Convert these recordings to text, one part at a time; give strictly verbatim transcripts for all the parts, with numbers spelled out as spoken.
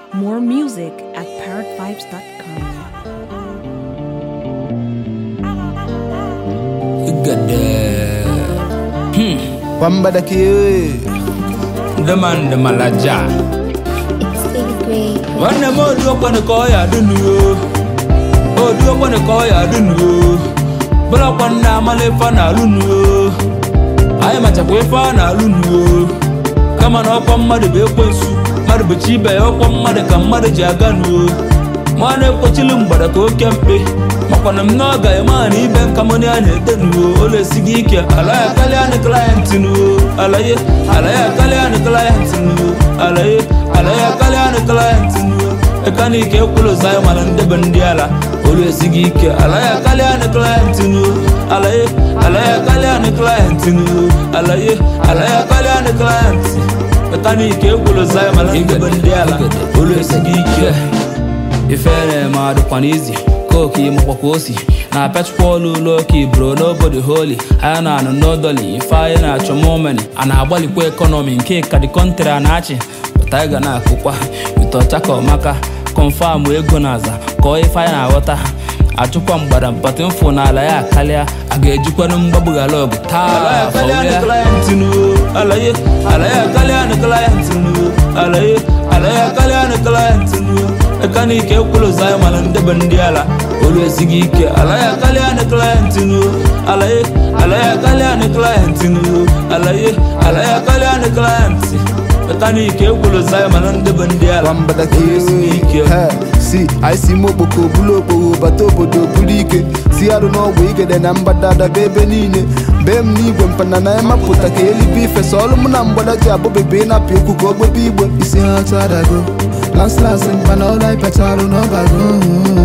More music at parrot vibes dot com. Good day. Hmm. Wamba kiwe. The man the malaja. It's David Gray. One the more do upon the coya dunu. Oh, do upon the coya dunu. But upon the malefana lunu. I am at a wefana lunu. Come on up on mother bequensu. Mother bechibe up on mother come mother jaganu. Mane pochilum but a coke campe. Makonam noga yamani ben kamoni ane tenu ole sigikia alaya kaliane client nu alaye alaya kaliane client nu alaye alaya kaliane client nu ekani ke kulo zayo malande bandiala ole sigikia alaya kaliane client nu alaye alaya kaliane client nu alaye alaya kaliane client ekani ke kulo zayo malande bandiala ole sigikia ifere ma do kwanizi Koki mwakosi na patch polo loki bro nobody holy I na no no dolly fire na chomomeni ana agbali kwa economy nke ka di country anachi tiger na akukwa itocha ka maka confirm ego naza ko fire na water achukwa mgbada mpati mfu na ala ya kalia agejikwa no mbabuga log ta ala kalia ni client nu ala ye ala ya kalia ni client nu ala ye ala ya kalia ni client nu ekani ke kulo zayo malande bandiala always sigike ala ya kalia ni client nu ala ye ala ya kalia ni client nu ala ye ala ya kalia ni client ekani ke kulo zayo malande bandiala Wamba da kiwe. See, I see moboko bulo bo batobo do bulike. See, I don't know we get an ambada baby nine. Bem ni bwen panana ema puta ke eli bife. Solo munamba da jabo bebe na piku ko baby bwen. Isi hatada go. Last last in pano like petalo no bago.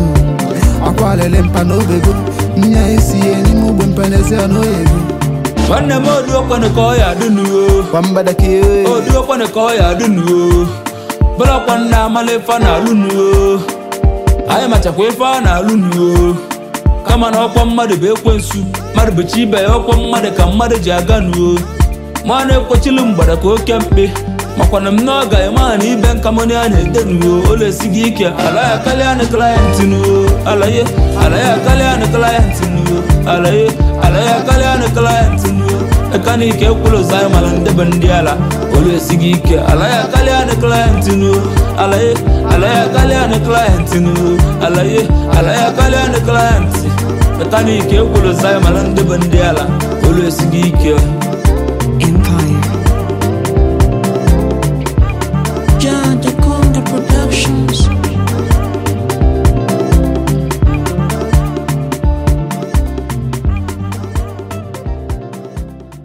Akwale lempa no bego. Nya isi eni mu bwen panese no ego. One the more do upon the coya dunu. Wamba da kiwe. Oh, do upon the coya dunu. But upon the malefana lunu. I am at a wefana lunu. Come on up on mother bequensu. Mother bechibe up on mother come mother jaganu. Mane pochilum but a coke campe. Makonam noga yamani ben kamoni ane tenu ole sigikia alaya kaliane client nu alaye alaya kaliane client nu alaye alaya kaliane client nu ekani ke kulo zayo malande bandiala ole sigikia alaya kaliane client nu alaye alaya kaliane client nu alaye alaya kaliane client ekani ke kulo zayo malande bandiala ole sigikia